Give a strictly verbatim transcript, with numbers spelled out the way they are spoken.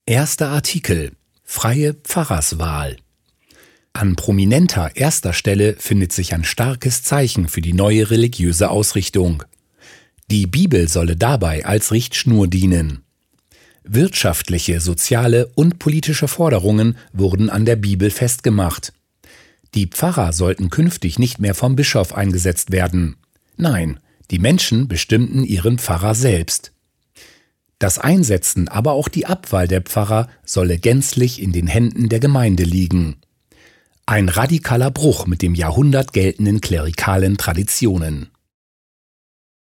Erster Artikel: Freie Pfarrerswahl. An prominenter erster Stelle findet sich ein starkes Zeichen für die neue religiöse Ausrichtung. Die Bibel solle dabei als Richtschnur dienen. Wirtschaftliche, soziale und politische Forderungen wurden an der Bibel festgemacht. Die Pfarrer sollten künftig nicht mehr vom Bischof eingesetzt werden. Nein, die Menschen bestimmten ihren Pfarrer selbst. Das Einsetzen, aber auch die Abwahl der Pfarrer solle gänzlich in den Händen der Gemeinde liegen. Ein radikaler Bruch mit dem Jahrhundert geltenden klerikalen Traditionen.